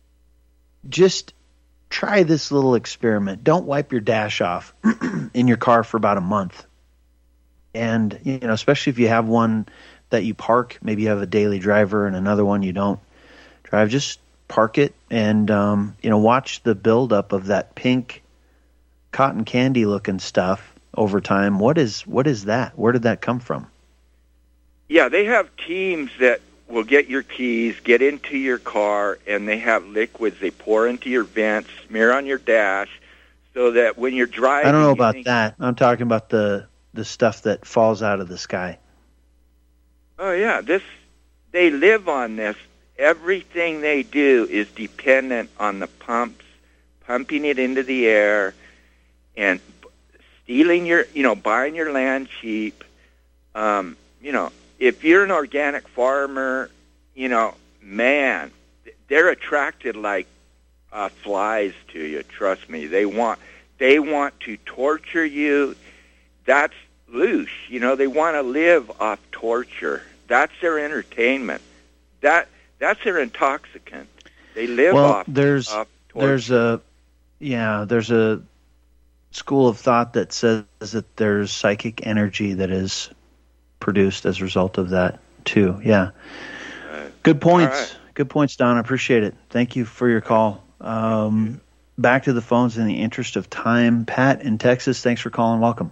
just try this little experiment. Don't wipe your dash off in your car for about a month. And, you know, especially if you have one that you park, maybe you have a daily driver and another one you don't drive, just park it and, um, you know, watch the buildup of that pink cotton candy looking stuff over time. What is what is that? Where did that come from? Yeah, they have teams that will get your keys, get into your car, and they have liquids they pour into your vents, smear on your dash, so that when you're driving... I don't know you about think, that. I'm talking about the the stuff that falls out of the sky. Oh, yeah, this they live on this. Everything they do is dependent on the pumps, pumping it into the air, and stealing your, you know, buying your land cheap. Um, you know, if you're an organic farmer, you know, man, they're attracted like uh, flies to you. Trust me, they want they want to torture you. That's loose. You know, they want to live off torture. That's their entertainment. That that's their intoxicant. They live well, off. there's off torture. there's a yeah there's a school of thought that says that there's psychic energy that is produced as a result of that too. Yeah. Uh, Good points. right. Good points, Don. I appreciate it. Thank you for your call. Um, back to the phones in the interest of time. Pat in Texas, thanks for calling. Welcome.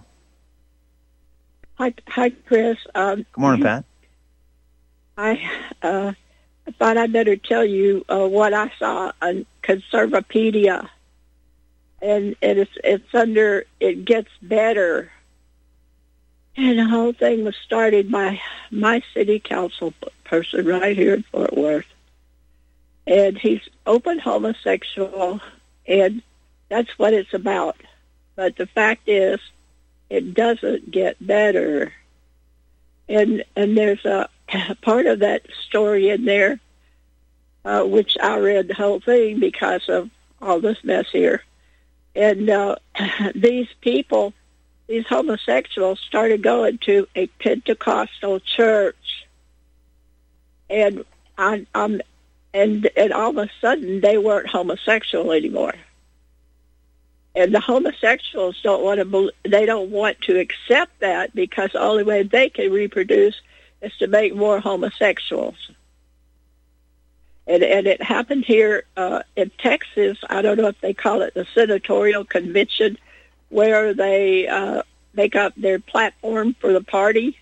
Hi, hi, Chris. Um, Good morning, Pat. I uh, I thought I'd better tell you uh, what I saw on Conservapedia. And it's, it's under It Gets Better. And the whole thing was started by my city council person right here in Fort Worth. And he's open homosexual, and that's what it's about. But the fact is, it doesn't get better. And and there's a part of that story in there, uh, which I read the whole thing because of all this mess here. And uh, these people, these homosexuals, started going to a Pentecostal church. And I, I'm, and and all of a sudden, they weren't homosexual anymore. And the homosexuals don't want to, they don't want to accept that, because the only way they can reproduce is to make more homosexuals. And and it happened here uh, in Texas. I don't know if they call it the senatorial convention, where they uh, make up their platform for the party.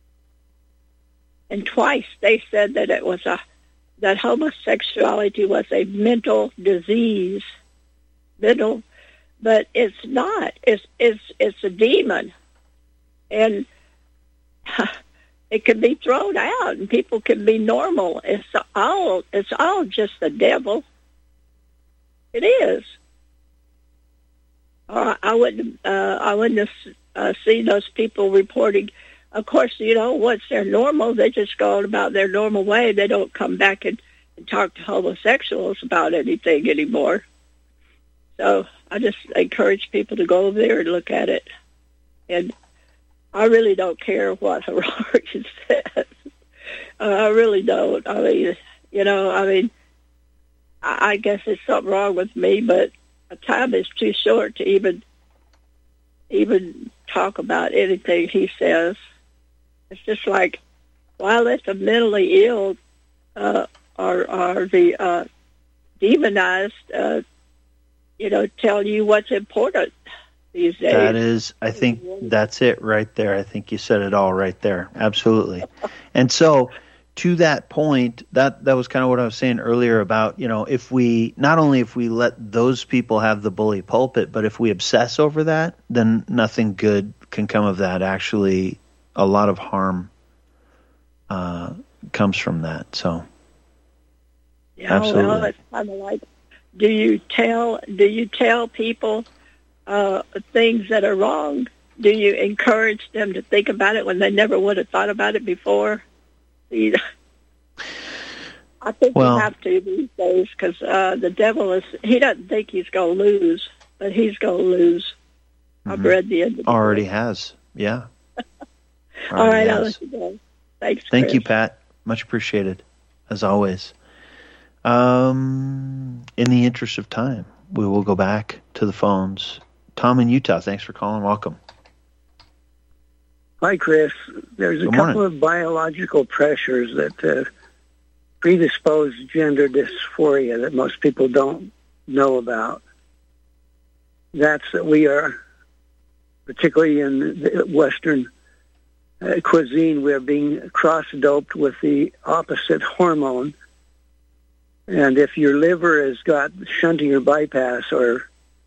And twice they said that it was a, that homosexuality was a mental disease, mental. But it's not. It's it's it's a demon, and it can be thrown out, and people can be normal. It's all it's all just the devil. It is. Uh, I wouldn't uh, I wouldn't have uh, seen those people reporting. Of course, you know, once they're normal, they just go on about their normal way. They don't come back and, and talk to homosexuals about anything anymore. So I just encourage people to go over there and look at it. And I really don't care what Harari says. Uh, I really don't. I mean, you know, I mean, I, I guess there's something wrong with me, but time is too short to even even talk about anything he says. It's just like, why let the mentally ill uh, or, or the uh, demonized uh, you know, tell you what's important these days. That is, I think that's it right there. I think you said it all right there. Absolutely. And so to that point, that, that was kind of what I was saying earlier about, you know, if we, not only if we let those people have the bully pulpit, but if we obsess over that, then nothing good can come of that. Actually, a lot of harm uh, comes from that. So, yeah, absolutely. Well, it's kind of like, Do you tell do you tell people uh, things that are wrong? Do you encourage them to think about it when they never would have thought about it before? You know, I think well, you have to these days, because uh, the devil is, he doesn't think he's going to lose, but he's going to lose. Mm-hmm. I've read the end of the Already book. has, yeah. All right, has. I'll let you go. Thanks, Thank Chris. you, Pat. Much appreciated, as always. Um, in the interest of time, we will go back to the phones. Tom in Utah, thanks for calling. Welcome. Hi, Chris. There's a Good couple morning. of biological pressures that uh, predispose gender dysphoria that most people don't know about. That's that we are, particularly in the Western uh, cuisine, we are being cross-doped with the opposite hormone. And if your liver has got shunting or bypass, or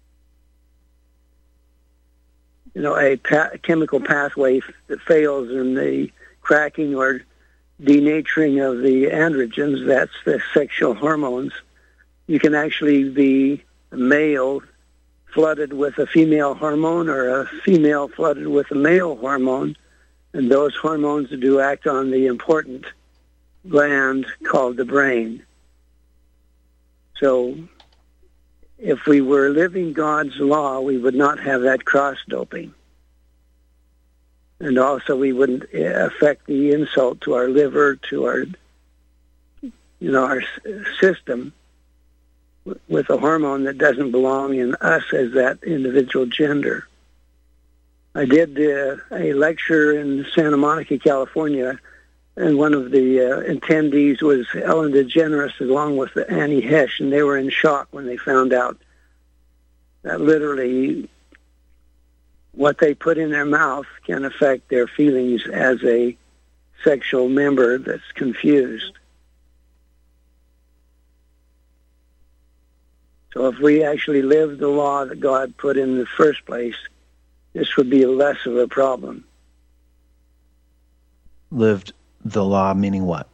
you know, a pa- chemical pathway that fails in the cracking or denaturing of the androgens, that's the sexual hormones, you can actually be a male flooded with a female hormone or a female flooded with a male hormone, and those hormones do act on the important gland called the brain. So if we were living God's law, we would not have that cross-doping. And also we wouldn't affect the insult to our liver, to our, you know, our system with a hormone that doesn't belong in us as that individual gender. I did uh, a lecture in Santa Monica, California, and one of the uh, attendees was Ellen DeGeneres along with Annie Hesh, and they were in shock when they found out that literally what they put in their mouth can affect their feelings as a sexual member that's confused. So if we actually lived the law that God put in the first place, this would be less of a problem. Lived the law, meaning what?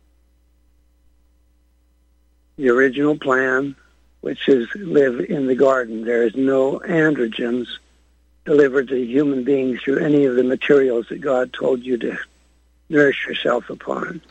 The original plan, which is live in the garden. There is no androgens delivered to human beings through any of the materials that God told you to nourish yourself upon.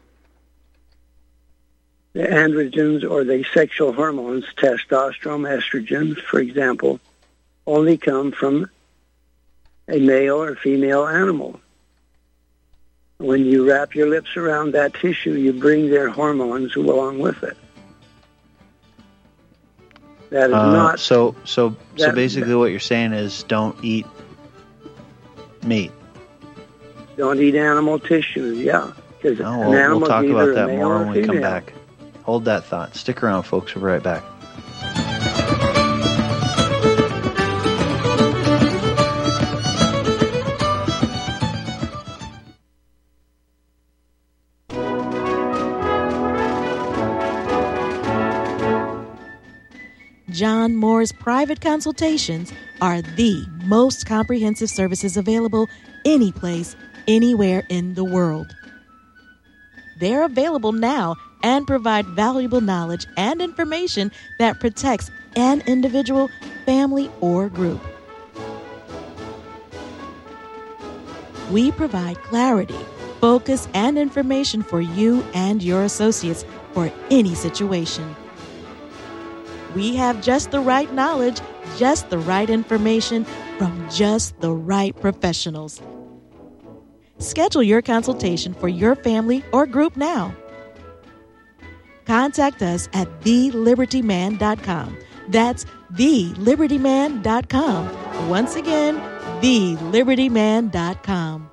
The androgens, or the sexual hormones, testosterone, estrogen, for example, only come from a male or female animal. When you wrap your lips around that tissue, you bring their hormones along with it. That is uh, not... So, so, so that, basically what you're saying is don't eat meat. Don't eat animal tissues, yeah. Because oh, an we'll, animal we'll talk is about either that a male more or when we come female. back. Hold that thought. Stick around, folks. We'll be right back. John Moore's private consultations are the most comprehensive services available any place, anywhere in the world. They're available now and provide valuable knowledge and information that protects an individual, family, or group. We provide clarity, focus, and information for you and your associates for any situation. We have just the right knowledge, just the right information from just the right professionals. Schedule your consultation for your family or group now. Contact us at the liberty man dot com. That's the liberty man dot com. Once again, the liberty man dot com.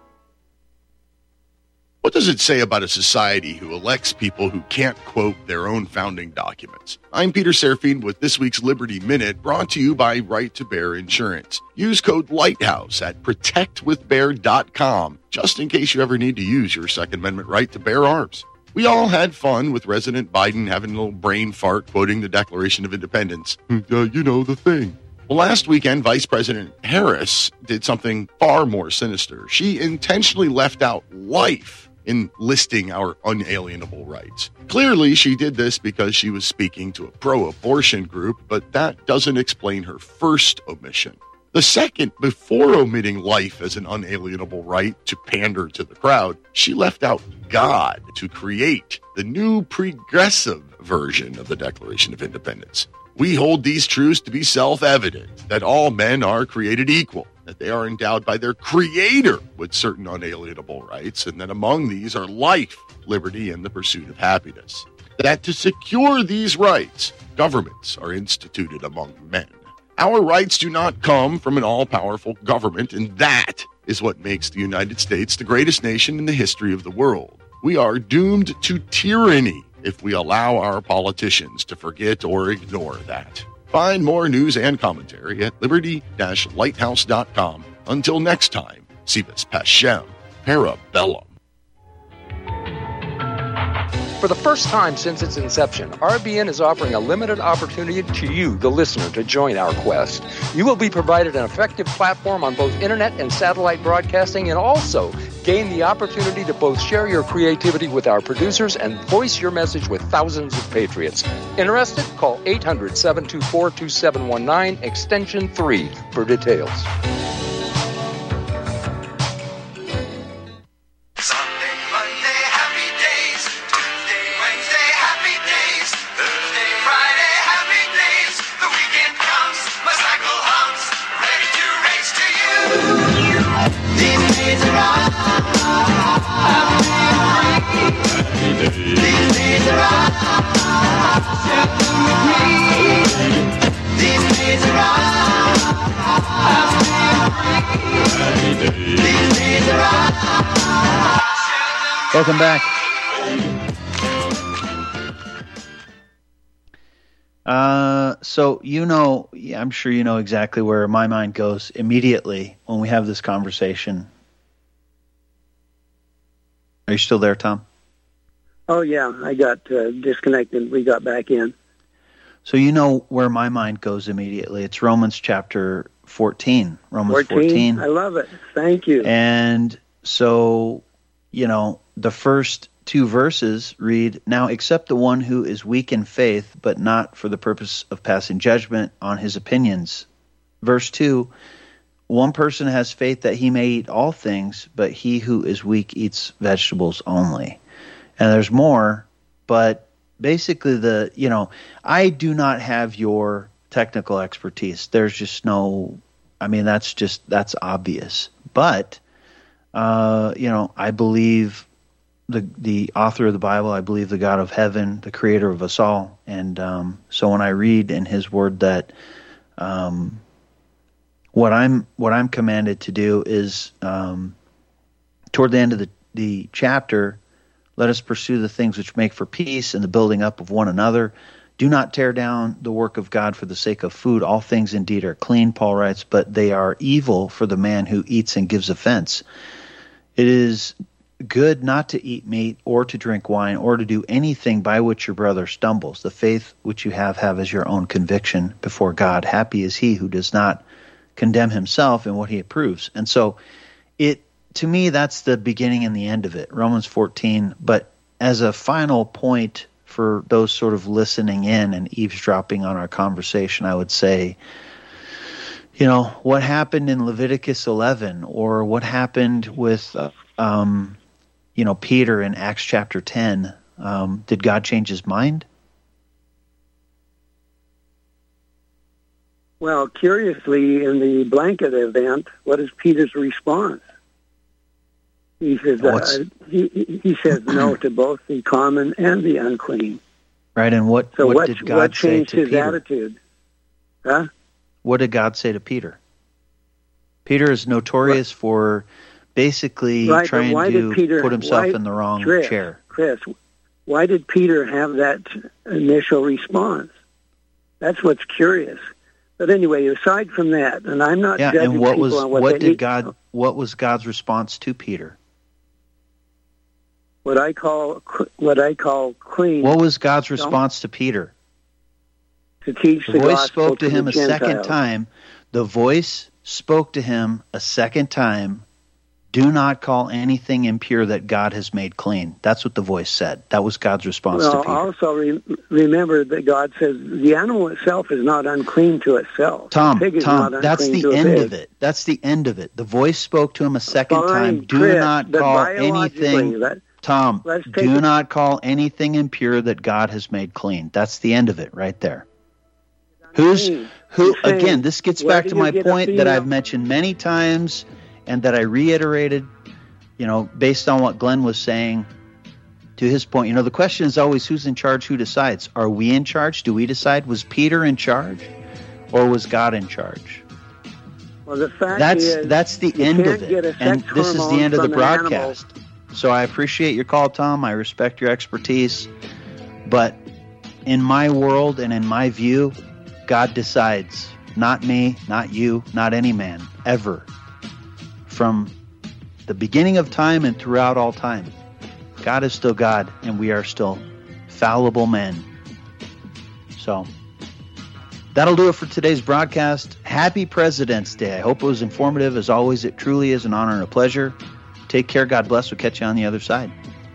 What does it say about a society who elects people who can't quote their own founding documents? I'm Peter Serafine with this week's Liberty Minute, brought to you by Right to Bear Insurance. Use code LIGHTHOUSE at protect with bear dot com, just in case you ever need to use your Second Amendment right to bear arms. We all had fun with President Biden having a little brain fart quoting the Declaration of Independence. Uh, you know, the thing. Well, last weekend, Vice President Harris did something far more sinister. She intentionally left out life in listing our unalienable rights. Clearly, she did this because she was speaking to a pro-abortion group, but that doesn't explain her first omission. The second, before omitting life as an unalienable right to pander to the crowd, she left out God to create the new progressive version of the Declaration of Independence. We hold these truths to be self-evident, that all men are created equal, that they are endowed by their Creator with certain unalienable rights, and that among these are life, liberty, and the pursuit of happiness. That to secure these rights, governments are instituted among men. Our rights do not come from an all-powerful government, and that is what makes the United States the greatest nation in the history of the world. We are doomed to tyranny if we allow our politicians to forget or ignore that. Find more news and commentary at liberty dash lighthouse dot com. Until next time, Sivas Pashem, Parabellum. For the first time since its inception, R B N is offering a limited opportunity to you, the listener, to join our quest. You will be provided an effective platform on both internet and satellite broadcasting, and also gain the opportunity to both share your creativity with our producers and voice your message with thousands of patriots. Interested? Call eight hundred, seven two four, two seven one nine, extension three for details. Welcome back. Uh, so you know, I'm sure you know exactly where my mind goes immediately when we have this conversation. Are you still there, Tom? Oh, yeah. I got uh, disconnected. We got back in. So you know where my mind goes immediately. It's Romans chapter fourteen. Romans fourteen. fourteen. I love it. Thank you. And so, you know, the first two verses read, "Now accept the one who is weak in faith, but not for the purpose of passing judgment on his opinions." Verse two, "One person has faith that he may eat all things, but he who is weak eats vegetables only." And there's more, but basically the, you know, I do not have your technical expertise. There's just no, I mean, that's just, that's obvious. But, uh, you know, I believe the the author of the Bible. I believe the God of heaven, the creator of us all. And um, so when I read in his word that um, what I'm what I'm commanded to do is um, toward the end of the, the chapter, let us pursue the things which make for peace and the building up of one another. Do not tear down the work of God for the sake of food. All things indeed are clean, Paul writes, but they are evil for the man who eats and gives offense. It is good not to eat meat or to drink wine or to do anything by which your brother stumbles. The faith which you have have as your own conviction before God. Happy is he who does not condemn himself in what he approves. And so it, to me, that's the beginning and the end of it, Romans fourteen. But as a final point for those sort of listening in and eavesdropping on our conversation, I would say, you know, what happened in Leviticus eleven, or what happened with, uh, um, you know, Peter in Acts chapter ten, um, did God change his mind? Well, curiously, in the blanket event, what is Peter's response? He says, uh, he, he says no to both the common and the unclean. Right, and what, so what, what did God what say changed to his Peter? attitude? Huh? What did God say to Peter? Peter is notorious what? for basically right, trying why to did Peter, put himself why, in the wrong Chris, chair. Chris, why did Peter have that initial response? That's what's curious. But anyway, aside from that, and I'm not yeah, judging and what people was on what, what they did eat. God what was God's response to Peter? What I call what I call clean. What was God's response to Peter? To teach the, the voice gospel spoke to, to him the a Gentiles. second time. The voice spoke to him a second time. Do not call anything impure that God has made clean. That's what the voice said. That was God's response well, to Peter. Also, re- remember that God says the animal itself is not unclean to itself. Tom, the pig is Tom, not that's unclean the to a end pig. of it. That's the end of it. The voice spoke to him a second Fine, time. Do Chris, not but call biologically, anything, let- Tom, let's take do it- not call anything impure that God has made clean. That's the end of it right there. Who's who? You're saying, Again, this gets where back do to you my get a point that female- I've mentioned many times and that I reiterated, you know, based on what Glenn was saying to his point. You know, the question is always who's in charge, who decides. Are we in charge? Do we decide? Was Peter in charge or was God in charge? Well, the fact That's is, that's the you end can't of get it. a And sex this is the hormone end of the from an animal. broadcast. So I appreciate your call, Tom. I respect your expertise. But in my world and in my view, God decides. Not me, not you, not any man, ever. From the beginning of time and throughout all time, God is still God, and we are still fallible men. So that'll do it for today's broadcast. Happy President's Day. I hope it was informative. As always, it truly is an honor and a pleasure. Take care. God bless. We'll catch you on the other side.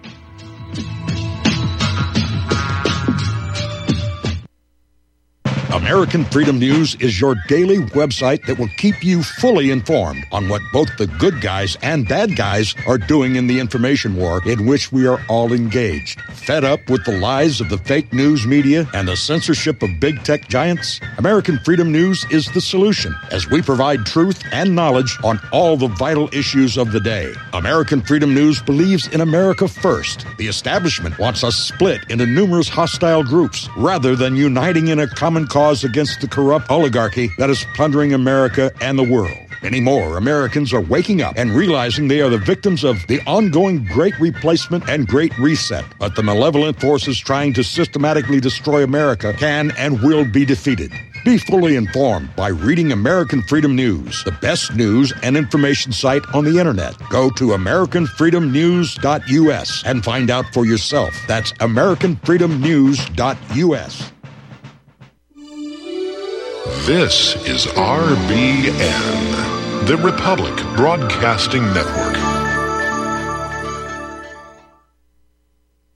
American Freedom News is your daily website that will keep you fully informed on what both the good guys and bad guys are doing in the information war in which we are all engaged. Fed up with the lies of the fake news media and the censorship of big tech giants? American Freedom News is the solution as we provide truth and knowledge on all the vital issues of the day. American Freedom News believes in America first. The establishment wants us split into numerous hostile groups rather than uniting in a common cause against the corrupt oligarchy that is plundering America and the world. Many more Americans are waking up and realizing they are the victims of the ongoing Great Replacement and Great Reset. But the malevolent forces trying to systematically destroy America can and will be defeated. Be fully informed by reading American Freedom News, the best news and information site on the internet. Go to American Freedom News dot U S and find out for yourself. That's American Freedom News dot U S. This is R B N, the Republic Broadcasting Network.